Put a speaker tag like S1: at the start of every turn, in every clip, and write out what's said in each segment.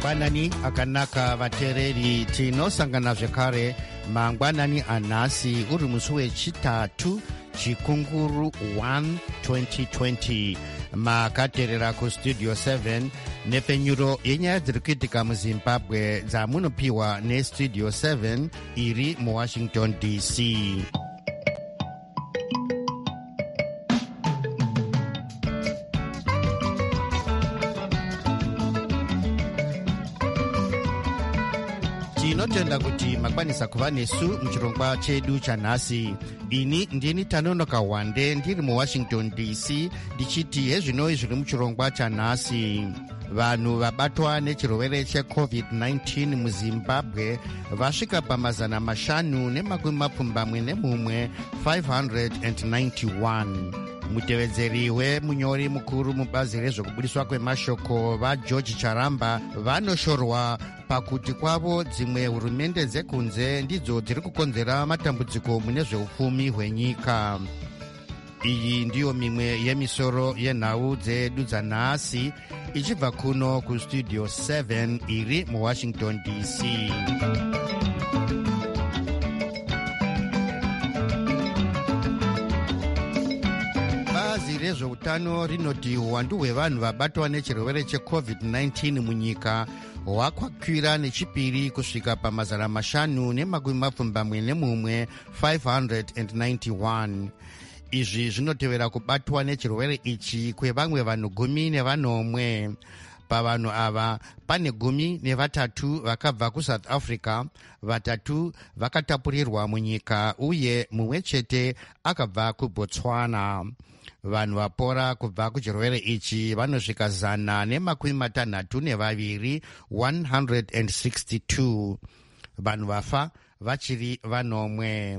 S1: mangwanani akanaka vateereri tinosangana zvekare mangwanani anhasi uri musi wechitatu chikunguru 1 2020 makateerera kustudio 7 nepfenyuro yenyaya dziri kuitika muzimbabwe dzamunopiwa nestudio 7 iri muwashington dc. tinotenda kuti makwanisa kuva nesu muchirongwa chedu chanhasi. ini ndini Tanonoka Wande ndiri muwashington dc ndichiti hezvinoi zviri muchirongwa chanhasi. vanhu vabatwa nechirwere cheCovid-19 muzimbabwe vasvika pamazana 541 591. mutevedzeri wemunyori mukuru mubazi rezvekubudiswa kwemashoko vaGeorge Charamba vanoshorwa pakuti kwavo dzimwe hurumende dzekunze ndidzo dziri kukonzera matambudziko mune zveupfumi hwenyika. iyi ndiyo mimwe yemisoro yenhau dzedu dzanhasi ichibva kuno kustudio 7 iri muwashington dc. bazi rezveutano rinoti uwandu hwevanhu vabatwa nechirwere cheCovid-19 munyika hwakwakwira nechipiri kusvika pamazana 541 591. izvi zvinotevera kubatwa nechirwere ichi kwevamwe vanhu 11. pavanhu ava pane 13 vakabva kuSouth Africa, 3 vakatapurirwa munyika uye mumwe chete akabva kuBotswana. vanhu vapora kubva kuchirwere ichi vanosvika 162 162. vanhu vafa vachiri 9.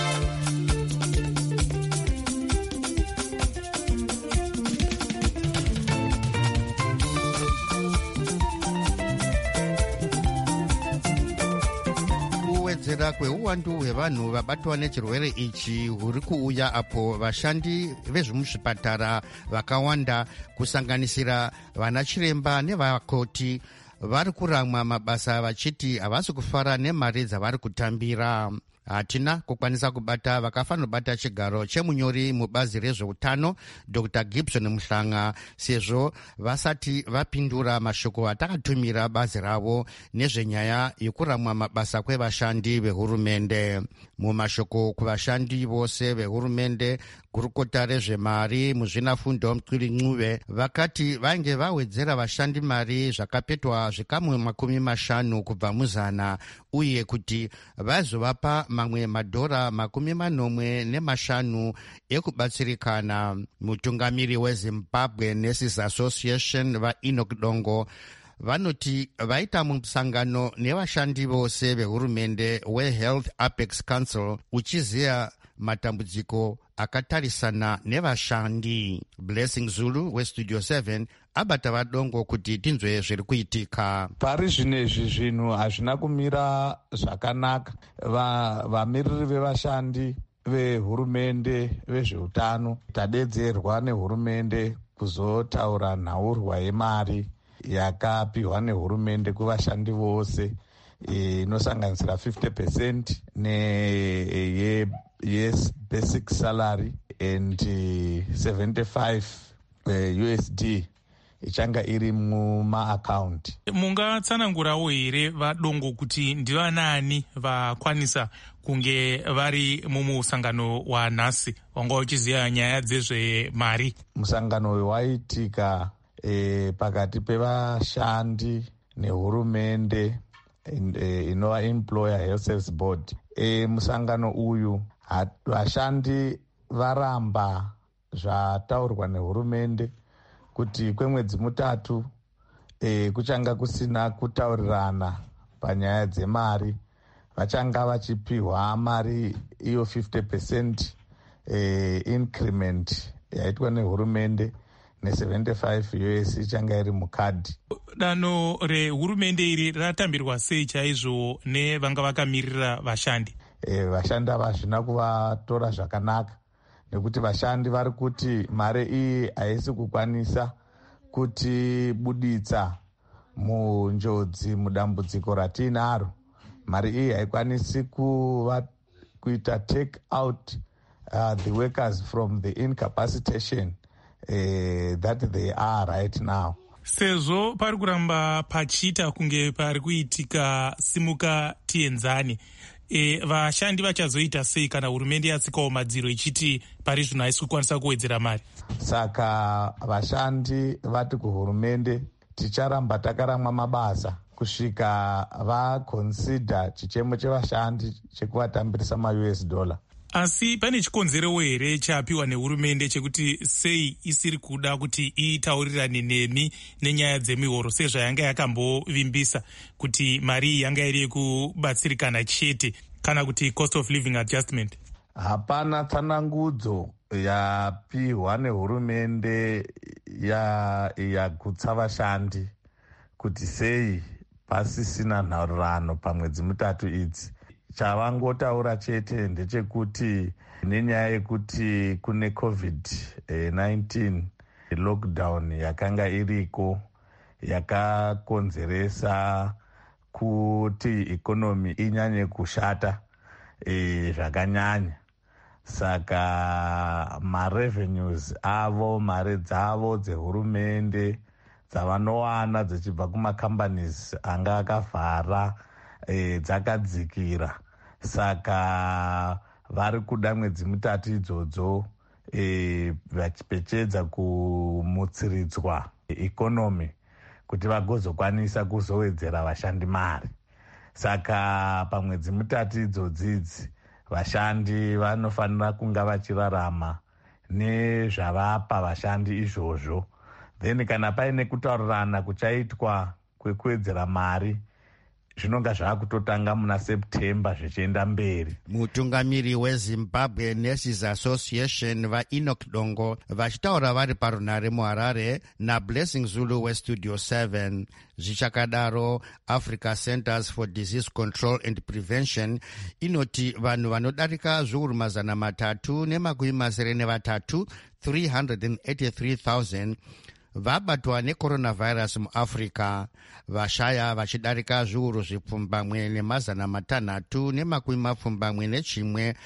S1: kuwedzera kweuwandu hwevanhu vabatwa nechirwere ichi huri kuuya apo vashandi vezvemuzvipatara vakawanda kusanganisira vanachiremba nevakoti vari kuramwa mabasa vachiti havasi kufara nemari dzavari kutambira. hatina kukwanisa kubata vakafanobata chigaro chemunyori mubazi rezveutano Dr. Gibson Muhlanga sezvo vasati vapindura mashoko atakatumira bazi ravo nezvenyaya yekuramwa mabasa kwevashandi vehurumende. mumashoko kuvashandi vose vehurumende, gurukota rezvemari muzvinafundo Mtwiri Ncube vakati vainge vawedzera vashandi mari zvakapetwa zvikamwe 50 kubva muzana uye kuti vazovapa mamwe madhora 45 ekubatsirikana. mutungamiri weZimbabwe Nurses Association vaEnoch Dongo vanoti vaita musangano nevashandi vose vehurumende weHealth Apex Council uchiziya matambudziko akatarisana nevashandi. Blessing Zulu westudio 7 abata vadongo kuti tinzwe zviri kuitika.
S2: pari zvinezvi zvinhu hazvina kumira zvakanaka. vamiriri vevashandi vehurumende vezveutano tadedzerwa nehurumende kuzotaura nhaurwa yemari yakapiwa nehurumende kuvashandi vose inosanganisira 50% yes basic salary and 75 USD ichanga iri mumaakaunti.
S3: mungatsanangurawo here vadongo kuti ndivanani vakwanisa kunge vari mumusangano wanhasi wanga uchiziva nyaya dzezvemari?
S2: musangano uyu waitika pakati pevashandi nehurumende inova Employer Health Service Board. musangano uyu vashandi varamba zvataurwa nehurumende kuti kwemwedzi 3 kuchanga kusina kutaurirana panyaya dzemari. vachanga vachipiwa mari iyo 50% increment yaitwa nehurumende ne75 US ichanga iri mukadhi.
S3: danho rehurumende iri ratambirwa sei chaizvo nevanga vakamirira vashandi?
S2: vashandi ava hazvina kuvatora zvakanaka nekuti vashandi vari kuti mari iyi haisi kukwanisa kuti buditsa munjodzi mudambudziko ratinaro. Mari iyi haikwanisi kuita take out the workers from the incapacitation that they are right now.
S3: Sezvo pari kuramba pachiita kunge pari kuitika simuka tienzane, vashandi vachazoita sei kana hurumende yatsikawo madziro ichiti pari zvino haisi kukwanisa kuwedzera mari?
S2: Saka vashandi vati kuhurumende ticharamba takaramwa mabasa kusvika vaconsider chichemo chevashandi chekuvatambirisa ma-US dollar.
S3: Asi pane chikonzerewo here chapiwa nehurumende chekuti sei isiri kuda kuti itaurirane nemi nenyaya dzemihoro sezvo yanga yakambovimbisa kuti mari iyi yanga iri yekubatsirikana chete, kana kuti cost of living adjustment?
S2: Hapana tsanangudzo yapiwa nehurumende yagutsa vashandi kuti sei pasisina nharirano pamwedzi mutatu idzi. Chavangotaura chete ndechekuti nenyaya yekuti kune COVID-19 lockdown yakanga iriko yakakonzeresa kuti ikonomi inyanye kushata zvakanyanya. Saka marevenues avo, mari dzavo dzehurumende dzavanowana dzichibva kumacompanies anga akavhara dzakadzikira. Saka vari kuda mwedzi mitatu idzodzo vachipedza kumutsiridzwa ikonomi kuti vagozokwanisa kuzowedzera vashandi mari. Saka pamwedzi mitatu idzodzidzi vashandi vanofanira kunga vachirarama nezvavapa vashandi izvozvo. Then kana paine kutaurirana kuchaitwa kwekuwedzera mari zvinonga zvakutotanga muna September zvichienda mberi.
S1: Mutungamiri weZimbabwe Nurses Association vaEnoch Dongo vachitaura vari parunare muHarare naBlessing Zulu weStudio 7. Zvichakadaro, Africa Centers for Disease Control and Prevention inoti vanhu vanodarika zviuru 383 383,000 vabatwa necoronavirus muAfrica, vashaya vachidarika zviuru 6,691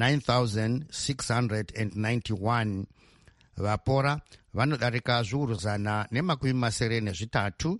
S1: 9,691. Vapora vanodarika zviuru 193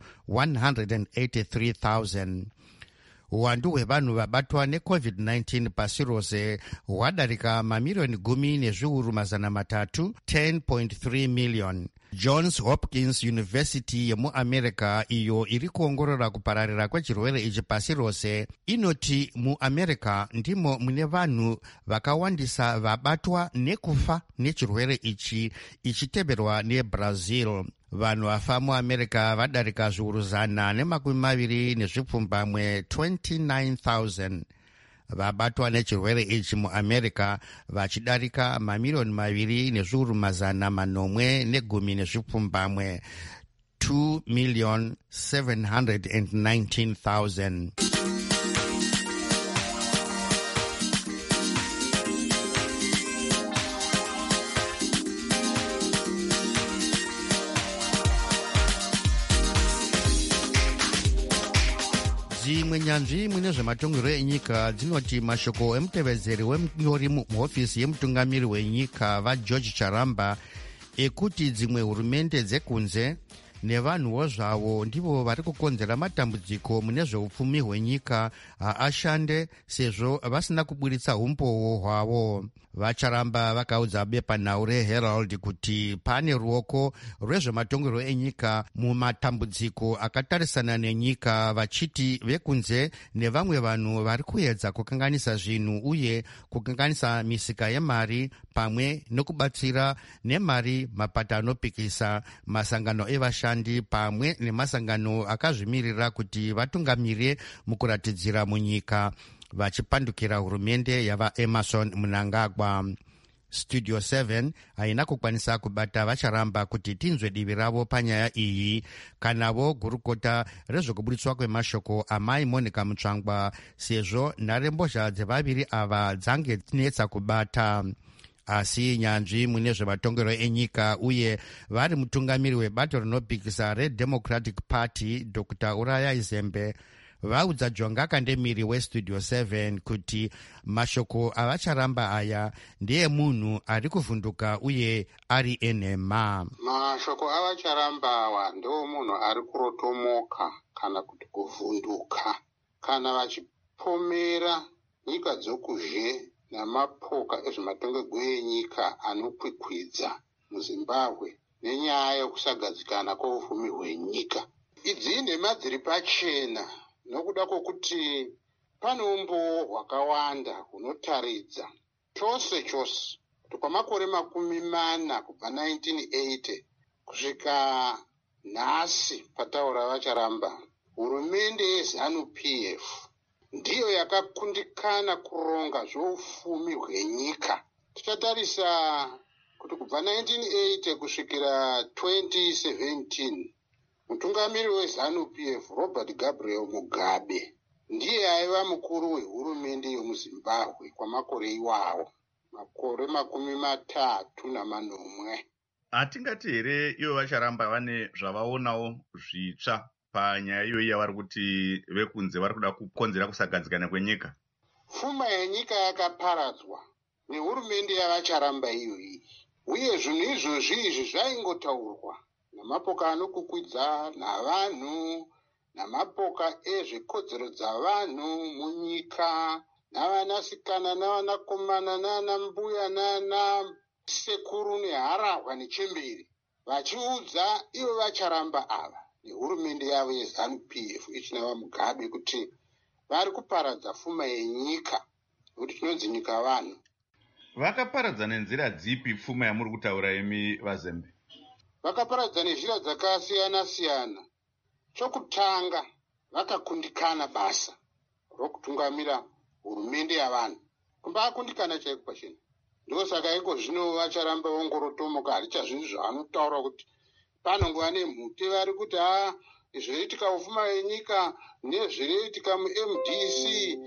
S1: 183,000. Uwandu hwevanhu vabatwa neCovid-19 pasi rose hwadarika mamirioni 10,300 10.3 million. Johns Hopkins University yemuAmerica iyo iri kuongorora kupararira kwechirwere ichi pasi rose inoti muAmerica ndimo mune vanhu vakawandisa vabatwa nekufa nechirwere ichi, ichiteverwa neBrazil. Vanhu vafa muAmerica vadarika zviuru 120 29,000. Vabatwa nechirwere ichi muAmerica vachidarika mamirioni 2,810,000 2,719,000. Dzimwe nyanzvi mune zvematongerwo enyika dzinoti mashoko emutevedzeri wemunyori muhofisi yemutungamiri wenyika vaGeorge Charamba ekuti dzimwe hurumende dzekunze nevanhuwo zvavo ndivo vari kukonzera matambudziko mune zveupfumi hwenyika haashande sezvo vasina kuburitsa umbowo hwavo. Vacharamba vakaudza bepanhau reHerald kuti pane ruoko rwezvematongerwo enyika mumatambudziko akatarisana nenyika, vachiti vekunze nevamwe vanhu vari kuedza kukanganisa zvinhu uye kukanganisa misika yemari pamwe nokubatsira nemari mapato anopikisa masangano evashandi pamwe nemasangano akazvimirira kuti vatungamire mukuratidzira munyika, vachipandukira hurumende yavaEmerson Mnangagwa. Studio 7 haina kukwanisa kubata Vacharamba kuti tinzwe divi ravo panyaya iyi, kanavo gurukota rezvekuburitswa kwemashoko amai Monica Mutsvangwa sezvo nharembozha dzevaviri ava dzange dzinetsa kubata. asi nyanzvi mune zvematongero enyika uye vari mutungamiri webato rinopikisa reDemocratic Party Dr. Uraya Izembe vaudza Jonga Kandemiri westudio 7 kuti mashoko avacharamba aya ndiye munhu ari kuvhunduka uye ari enhema.
S4: Mashoko avacharamba awa ndewo munhu ari kurotomoka kana kuti kuvhunduka kana vachipomera nyika dzokuzhe namapoka ezvematongerwo enyika anokwikwidza muZimbabwe nenyaya yokusagadzikana kwoufumi hwenyika. Idzi nhema dziri pachena nokuda kwokuti pane umboo hwakawanda hunotaridza chose kuti kwamakore 40 kubva 1980 kusvika nhasi pataura vacharamba, hurumende yeZANU-PF ndiyo yakakundikana kuronga zvoufumi hwenyika. Tichatarisa kuti kubva 1980 kusvikira 2017 mutungamiri weZANU-PF Robert Gabriel Mugabe ndiye aiva mukuru wehurumende yomuZimbabwe kwamakore iwawo, makore 30
S5: hatingati here ivo vacharamba vane zvavaonawo zvitsva panyaya iyoyi yavari kuti vekunze vari kuda kukonzera kusagadzikana kwenyika?
S4: Pfuma yenyika yakaparadzwa nehurumende yavacharamba iyoyi, uye zvinhu izvi zvaingotaurwa namapoka anokukwidza navanhu namapoka ezvekodzero dzavanhu munyika navanasikana navanakomana nanambuya nanasekuru neharahwa nechemberi, vachiudza ivo vacharamba ava nehurumende yavo yeZANU-PF ichinava Mugabe kuti vari kuparadza pfuma yenyika nokuti tinonzi nyika vanhu.
S5: Vakaparadza nenzira dzipi pfuma yamuri kutaura imi vaZembe?
S4: Vakaparadza nezhira dzakasiyana-siyana. Chokutanga, vakakundikana basa rokutungamira hurumende yavanhu, kumbakundikana chaiko pachena. Ndosaka iko zvino vacharamba vongorotomoka harichazvinhu zvavanotaura kuti panongova nemhute vari kuti zvoitika ufuma yenyika nezviroitika muMDC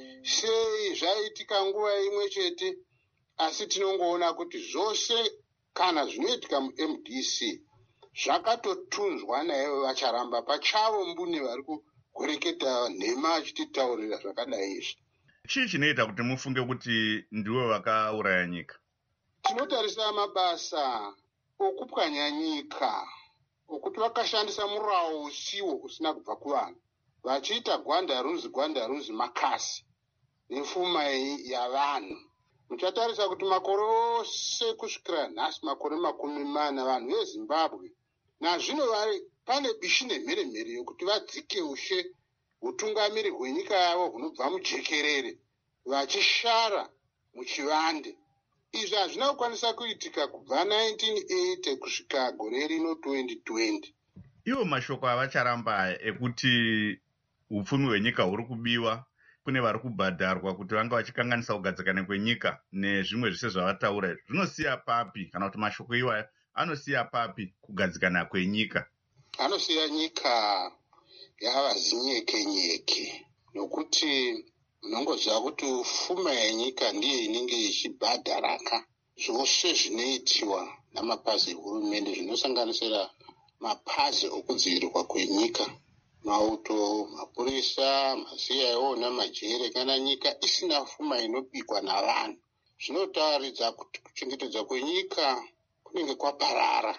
S4: sei zvaitika nguva imwe chete, asi tinongoona kuti zvose kana zvinoitika muMDC zvakatotunzwa naivo vacharamba pachavo mbune vari kureketa nhema achititaurira zvakadai izvi.
S5: Chii chinoita kuti mufunge kuti ndivo vakauraya nyika?
S4: Tinotarisa mabasa okupwanya nyika, okuti vakashandisa murawo usiwo usina kubva kuvanhu, vachiita gwanda runzi makasi nepfuma yavanhu. Muchatarisa kuti makore ose kusvikira nhasi, makore 40 vanhu veZimbabwe nazvino pane bishi nemheremhere yokuti vadzike ushe utungamiri hwenyika yavo hunobva mujekerere vachishara muchivande. Izvi hazvina kukwanisa kuitika kubva 1980 kusvika gore rino 2020.
S5: Ivo mashoko avacharamba ekuti upfumi hwenyika huri kubiwa, kune vari kubhadharwa kuti vanga vachikanganisa kugadzikana kwenyika nezvimwe zvise zvavataura, zvinosiya papi kana kuti mashoko iwaya anosiya papi kugadzikana kwenyika?
S4: Anosiya nyika yava zinyeke-nyeke, nokuti unongoziva kuti pfuma yenyika ndiyo inenge ichibhadharaka zvose zvinoitiwa namapazi ehurumende zvinosanganisira mapazi okudzivirirwa kwenyika, mauto, mapurisa, maCIO namajere. Kana nyika isina pfuma inobikwa navanhu, zvinotaridza kuti kuchengetedzwa kwenyika kunenge kwaparara.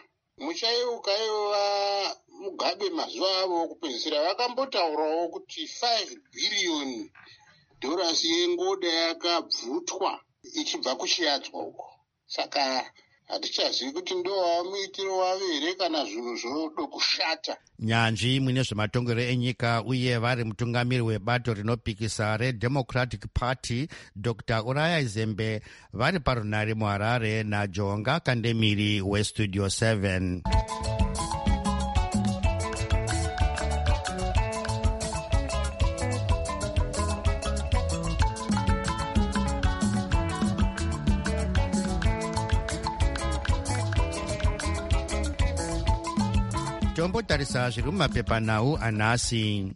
S4: Muchaiuka Mugabe mazuva avo okupedzisira vakambotaurawo kuti $5 billion yengoda yakabvutwa ichibva kuchiyadzwa uko. Saka hatichazivi kuti ndovamuitiro wavo here kana zvinhu zvodo kushata.
S1: Nyanzvi mune zvematongero enyika uye vari mutungamiri webato rinopikisa reDemocratic Party Dr. Uraya Izembe vari parunare muHarare naJonga Kandemiri westudio 7. Tombotarisa zviri mumapepanhau anhasi.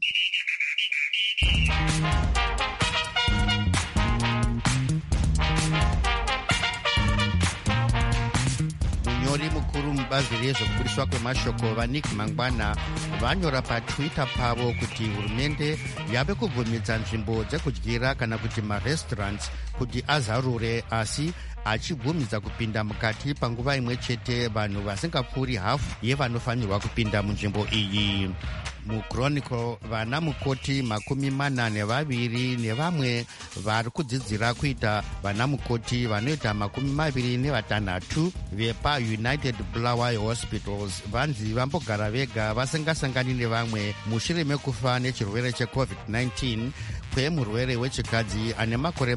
S1: mubazi rezvekubudiswa kwemashoko vaNick Mangwana vanyora patwitter pavo kuti hurumende yave kubvumidza nzvimbo dzekudyira kana kuti marestaurants kuti azarure, asi achibvumidza kupinda mukati panguva imwe chete vanhu vasingapfuuri hafu yevanofanirwa kupinda munzvimbo iyi. MuChronicle vana mukoti 42 nevamwe vari kudzidzira kuita vana mukoti vanoita 26 vepa United Bulawayo Hospitals vanzi vambogara vega vasingasangani nevamwe mushure mekufa nechirwere cheCovid-19 kwemurwere wechikadzi ane makore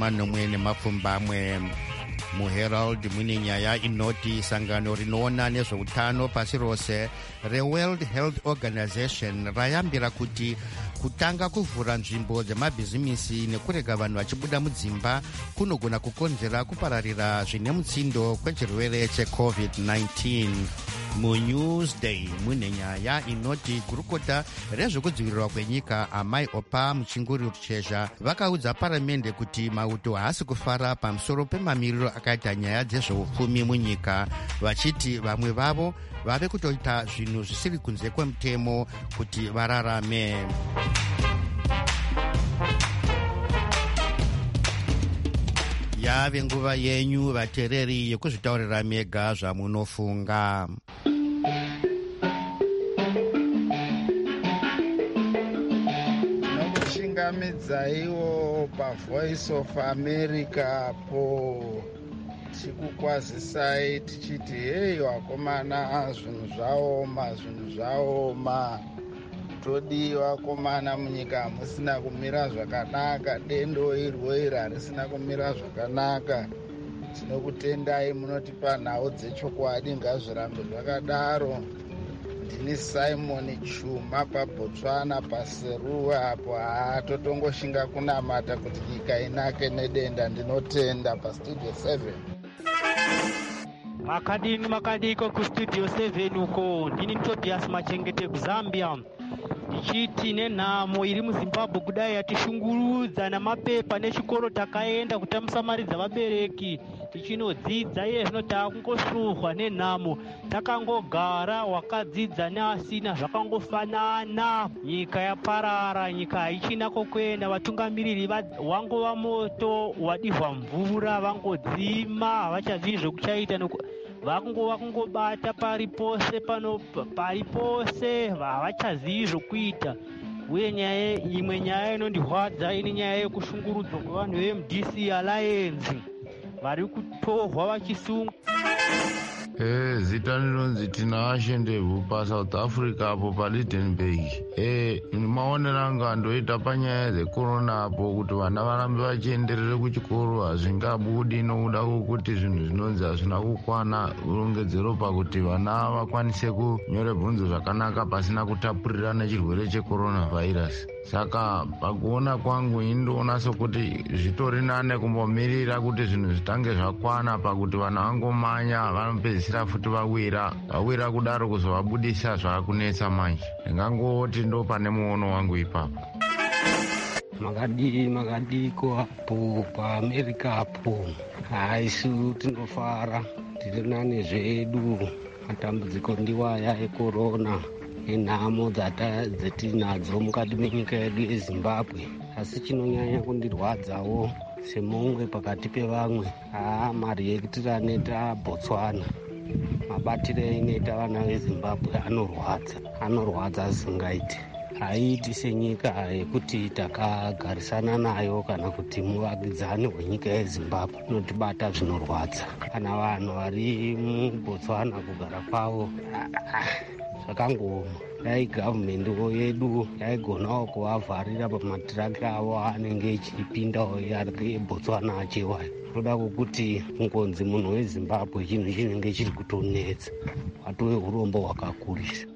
S1: 41 muHerald mune nyaya inoti sangano rinoona nezveutano pasi rose reWorld Health Organization rayambira kuti kutanga kuvhura nzvimbo dzemabhizimisi nekurega vanhu vachibuda mudzimba kunogona kukonzera kupararira zvine mutsindo kwechirwere cheCovid-19. MuNewsday mune nyaya inoti gurukota rezvekudzivirirwa kwenyika amai Opa Muchinguri Ruchezha vakaudza paramende kuti mauto haasi kufara pamusoro pemamiriro akaita nyaya dzezveupfumi munyika, vachiti vamwe vavo vave kutoita zvinhu zvisiri kunze kwemutemo kuti vararame. Yave nguva yenyu vatereri yekuzvitaurira mega zvamunofunga.
S2: Nokuchingamidzaiwo paVoice of America po tikukwazisai tichiti hey vakomana, zvinhu zvaoma todiwa komana munyika musina kumira zvakanaka, dendo irwo harisina kumira zvakanaka. Tinokutendai munotipa nhau dzechokwadi, ngazvirambe zvakadaro. Ndini Simon Chuma paBotswana paSeruwa apo totongoshinga kunamata kuti nyika inake nedenda. Ndinotenda paStudio 7.
S6: makadiko kuStudio 7 uko. Ndini Tobias Machengete kuZambia. Ndichiti nenhamo iri muZimbabwe kudai yatishungurudza namapepa nechikoro takaenda kutamusamaridza vabereki tichinodzidza, iye zvino takungoshuhwa nenhamo, takangogara wakadzidza neasina zvakangofanana. Nyika yaparara, nyika haichina kokuenda, vatungamiriri wangova moto wadihwa mvura, vangodzima, havachazivi zvekuchaita vakungobata paripose havachazivi zvokuita. Uye imwe nyaya inondihwadza ine nyaya yekushungurudzwa kwevanhu veMDC Alliance vari kutorwa vachisunga.
S2: Zita rinonzi Tina Ashendebhu paSouth Africa apo paLidenburg. Maonero angu andoita panyaya dzekorona apo kuti vana varambe vachienderere kuchikoro hazvingabudi nokuda kwokuti zvinhu zvinonzi hazvina kukwana rongedzero pakuti vana vakwanise kunyore bvunzo zvakanaka pasina kutapurirana chirwere chekorona vhairasi. Saka pakuona kwangu indoona sokuti zvitori nane kumbomirira kuti zvinhu zvitange zvakwana pakuti vanhu vangomanya vanopedzisira futi vawira kudaro kuzovabudisa zvaakunetsa manje. Ndingangoti ndo pane muono wangu ipapo.
S7: Makadiko apo paAmerica apo haisu tinofara, tiri nane zvedu. Matambudziko ndiwaya ekorona nenhamo dzetinadzo mukati menyika yedu yeZimbabwe. Asi chinonyanya kundirwadzawo semumwe pakati pevamwe, mari yekuti aneta Botswana, mabatiro ainoita vana veZimbabwe anorwadza asingaiti. Haiti senyika yekuti takagarisana nayo kana kuti muvakidzani wenyika yeZimbabwe, inotibata zvinorwadza. Kana vanhu vari muBotswana kugara kwavo zvakangooma. Dai gavhumendi yedu yaigonawo kuvavharira pamatiraki avo anenge echipindawo ari eBotswana achiwayo. Toda kuti ngonzi munhu weZimbabwe chinhu chinenge chiri kutonetsa, watove urombo hwakakurisa.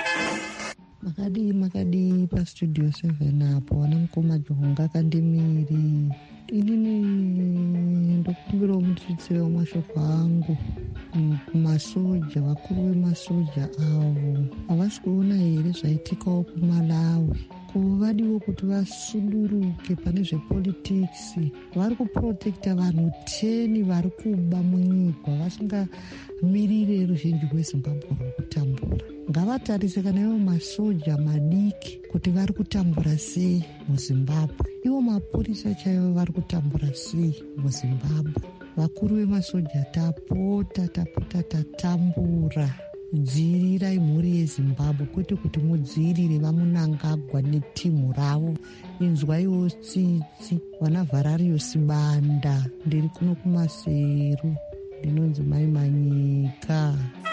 S8: Makadi paStudio 7 apo vana mukoma Johonga Kandimiri. Inini ndokumbirawo mututsire wamashoko angu kumasoja, vakuru vemasoja avo havasi kuona here zvaitikawo kuMalawi. vadiwo kuti vasunduruke pane zvepolitics. Vari kuprotekta vanhu 10 vari kuba munyika vasingamirire ruzhinji rwezimbabwe ruri kutambura. Ngavatarise kana ivo masoja madiki kuti vari kutambura sei muzimbabwe, ivo mapurisa chaivo vari kutambura sei muzimbabwe. Vakuru vemasoja tapota tatambura. Dzirirai mhuri yezimbabwe, kwete kuti mudzirire vamunangagwa netimu ravo. Inzwaiwo tsitsi, vana Vhararius Banda. Ndiri kuno kumaseru, ndinonzi Mai Manyika.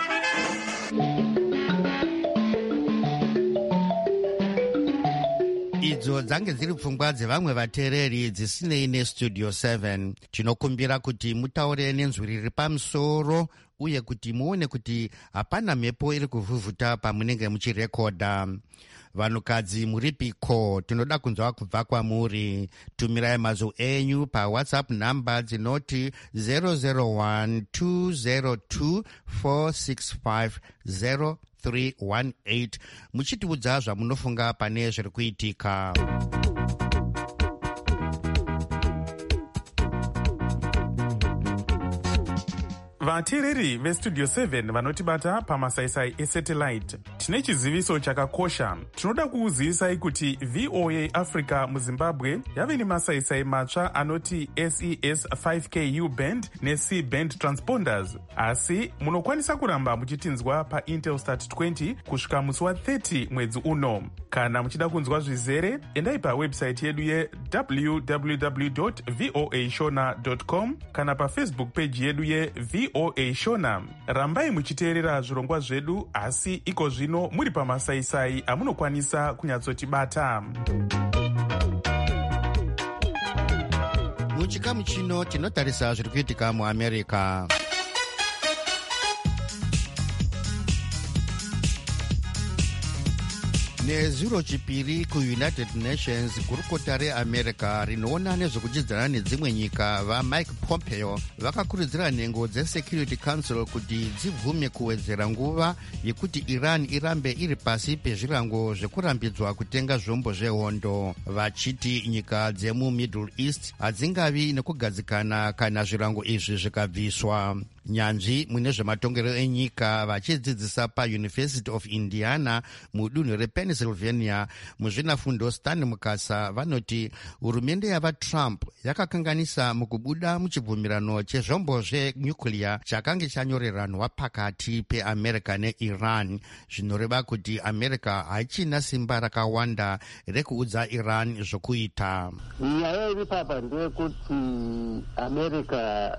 S1: Idzo dzange dziri pfungwa dzevamwe vateereri dzisinei nestudio 7. Tinokumbira kuti mutaure nenzwi riri pamusoro uye kuti muone kuti hapana mhepo iri kuvhuvhuta pamunenge muchirekodha. Vanhukadzi muripiko, tinoda kunzwa kubva kwamuri. Tumirai mazwi enyu pawhatsapp namba dzinoti 0012024650318 muchitiudza zvamunofunga pane zviri kuitika.
S3: vateereri vestudio 7 vanotibata pamasaisai esatellite, tine chiziviso chakakosha. Tinoda kuuzivisai kuti VOA Africa muzimbabwe yave nemasaisai matsva anoti SES 5Ku band neC band transponders, asi munokwanisa kuramba muchitinzwa paintelstat 20 kusvika musi wa30 mwedzi uno. Kana muchida kunzwa zvizere, endai pawebsite yedu ye-www.voashona.com kana pafacebook page yedu ye-VOA Shona. Rambai muchiteerera zvirongwa zvedu, asi iko zvino muri pamasaisai amunokwanisa kunyatsotibata.
S1: Muchikamu chino tinotarisa zviri kuitika muAmerica. Nezuro chipiri kuUnited Nations, gurukota reAmerica rinoona nezvekuchidzana nedzimwe nyika vaMike Pompeo vakakurudzira nhengo dzeSecurity Council kuti dzibvume kuwedzera nguva yekuti Iran irambe iri pasi pezvirango zvekurambidzwa kutenga zvombo zvehondo, vachiti nyika dzemuMiddle East hadzingavi nekugadzikana kana zvirango izvi zvikabviswa. Nyanzvi mune zvematongero enyika vachidzidzisa paUniversity of Indiana mudunhu rePennsylvania muzvinafundo Stan Mukasa vanoti hurumende yavaTrump yakakanganisa mukubuda muchibvumirano chezvombo zvenyuclear chakange chanyoreranwa pakati peAmerica neIran, zvinoreva kuti America haichina simba rakawanda rekuudza Iran zvokuita.
S4: Nyaya iri papa ndeyekuti America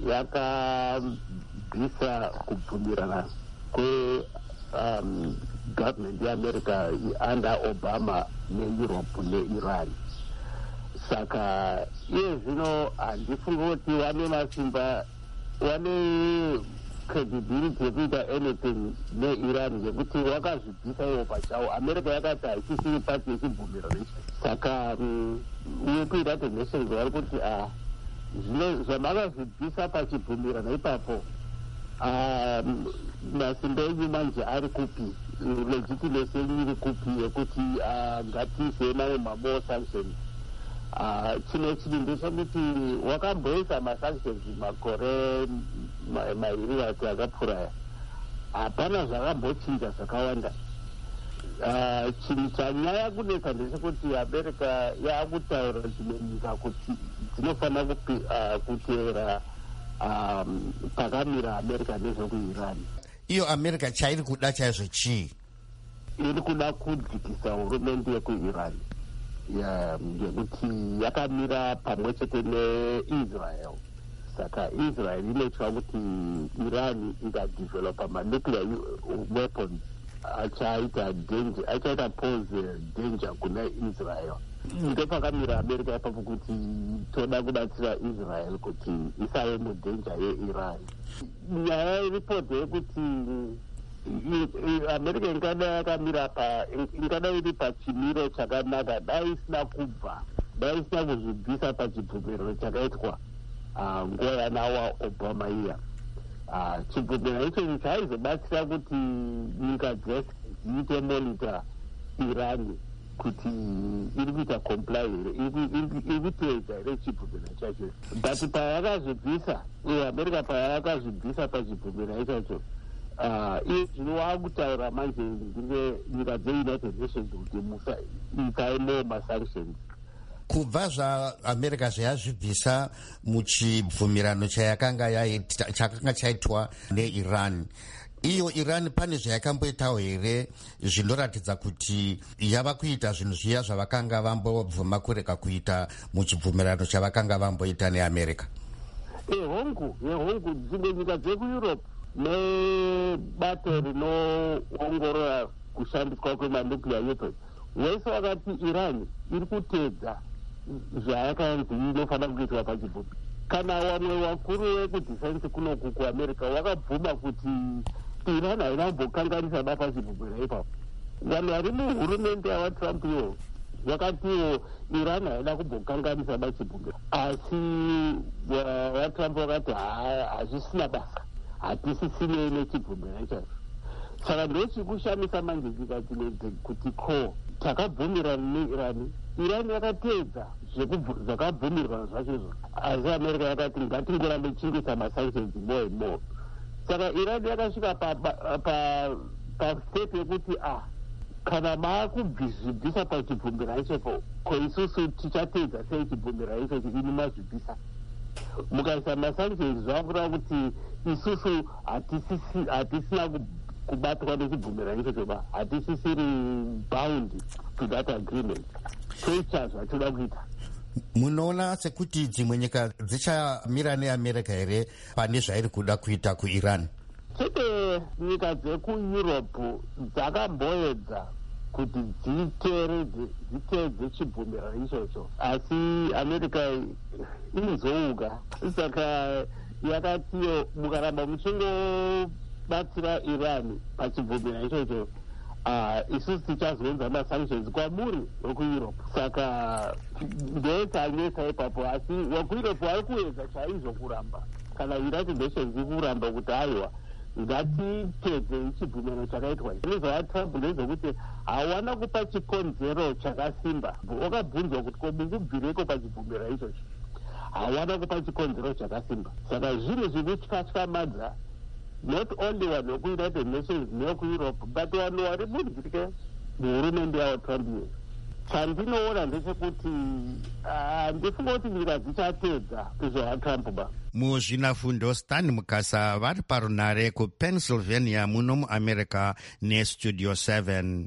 S4: yakabvisa kubvumirana government yeAmerica under Obama neEurope neIran. Saka iye zvino handifungi kuti vane masimba, vane credibility yekuita anything neIran yekuti vakazvibvisa ivo pachavo. America yakati haichisiri pati yechibvumirano. Saka wePunited Nations vari kuti zvino zvamakazvibvisa pachibvumirano ipapo, masimba enyu manje ari kupi, legitimacy yenyu iri kupi yekuti ngatiise mamwe mamore sanctions. Chimwe chiri ndechekuti wakamboisa masanctions makore mairi vati akapfuura, hapana zvakambochinja zvakawanda. Chinhu chanyaya kunetsa ndechekuti America yaakutaura dzimwe nyika kuti dzinofanira kuteera pakamira America nezvekuIran.
S1: Iyo America chairi kuda chaizvo chii?
S4: Iri kuda kudzikisa hurumende yekuIran ngekuti yakamira pamwe chete neIsrael. Saka Israel inotya kuti Iran ingadevelopa manuclear weapons achaita pose danger kuna Israel. Ndopakamira America ipapo kuti toda kubatsira Israel kuti isave mudanger yeIran. Nyaya iripoti yekuti America ingada yakamira ingada iri pachimiro chakanaka, dai isina kubva, dai isina kuzvibvisa pachibvumirano chakaitwa nguva yanawa Obama iya. Chibvumirano icho chaizobatsira kuti nyika dzese dziite monita Iran
S9: kuti iri kuita comply here, iri kuteedza here chibvumirano chacho. But payakazvibvisa, America payakazvibvisa pachibvumirano ichocho, iye zvino wakutaura manje nyika dzeUnited Nations kuti isaimo masanctions.
S1: Kubva zvaAmerica zvayazvibvisa muchibvumirano chakanga chaitwa neIran, iyo Iran pane zvayakamboitawo here zvinoratidza kuti yava kuita zvinhu zviya zvavakanga vambobvuma kureka kuita muchibvumirano chavakanga vamboita neAmerica?
S9: Hongu dzimwe nyika dzekuEurope nebato rinoongorora kushandiswa kwemanuclear weapons wese wakati Iran iri kuteedza zvayakanzi inofanira kuitwa pachibvumirano. Kana wamwe wakuru wekudefense kunoku kuAmerica wakabvuma kuti Iran haina kumbokanganisa basa pachibvumirano ipapo. Vanhu vari muhurumende yavaTrump iwo vakatiwo Iran haina kumbokanganisa pachibvumirano, asi vaTrump vakati hazvisina basa, hatisisine nechibvumirano chacho. Saka ndochikushamisa manje nyika dzinedzi kuti takabvumirana neIran, Iran yakateedza zvakabvumirwa zvachozvo, asi America yakati ngatingorambe tichiita masanctions more and more. Saka Iran yakasvika pastep yekuti kana maakubvisa pachibvumirano ichopo, ko isusu tichateedza sei chibvumirano ichocho ini mazvibvisa. Mukaisa masanctions zvakureva kuti isusu hatisina kubatwa nechibvumirano ichocho, hatisisiri bound to that agreement. Toita zvatoda kuita.
S1: Munoona sekuti dzimwe nyika dzichamira neAmerica here pane zvairi kuda kuita kuIran?
S9: Chete nyika dzekuEurope dzakamboedza kuti dziteedze chibvumirano ichocho, asi America inozouka. Saka yakatiyo mukaramba muchingobatsira Iran pachibvumirano ichocho, isusu tichazoenza masanctions kwamuri wekuEurope. Saka ndotanesa ipapo, asi wekuEurope vari kuedza chaizvo kuramba, kana United Nations kuramba kuti aiwa ngatiteedze chibvumirano chakaitwa. NezvavaTrump ndezvekuti hawana kupa chikonzero chakasimba. Wakabvunzwa kuti ko mungubvireko pachibvumirano ichocho, hawana kupa chikonzero chakasimba. Saka zvinhu zvikutyatyamadza not only vanhu vekuUnited Nations nekuEurope, but vanhu vari munzike muhurumende yavaTrump iyo. Chandinoona ndechekuti ndifunga kuti nyika dzichateedza kuzvavaTrump ba.
S1: Muzvinafundo Stan Mukasa vari parunare kuPennsylvania muno muAmerica neStudio 7.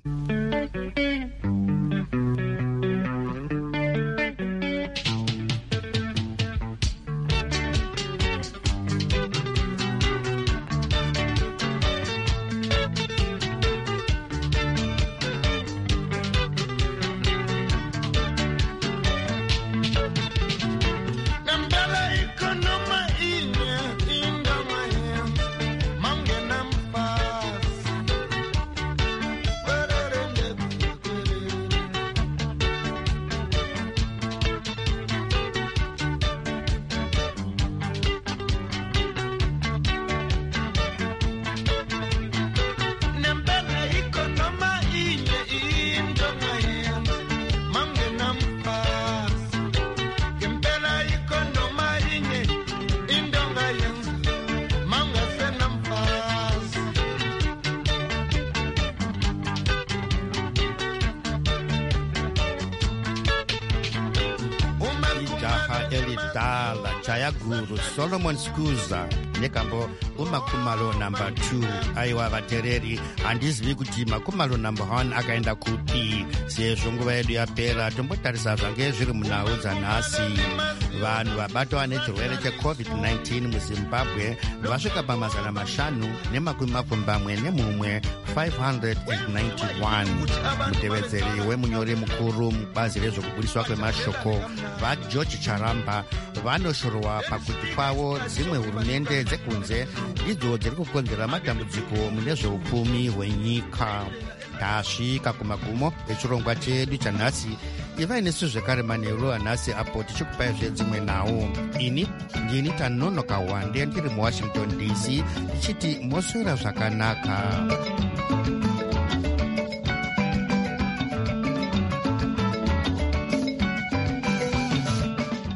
S1: Guru Solomon Skuza nekambo umakumalo number 2. Aiwa vatereri, handizivi kuti makumalo number 1 akaenda kupi, sezvo nguva yedu yapera. Tombotarisa zvange zviri munhau dzanhasi. Vanhu vabatwa nechirwere cheCovid-19 muZimbabwe vasvika pa571 591. Mutevedzeri wemunyori mukuru mubazi rezvokubudiswa kwemashoko vaGeorge Charamba vanoshorwa pakuti kwavo dzimwe hurumende dzekunze ndidzo dziri kukonzera matambudziko mune zveupfumi hwenyika. Tasvika kumagumo echirongwa chedu chanhasi. Ivai nesu zvekare manheru anhasi apo tichikupai zvedzimwe nhau. Ini ndini Tanonoka Wande ndiri muWashington DC, tichiti moswera zvakanaka.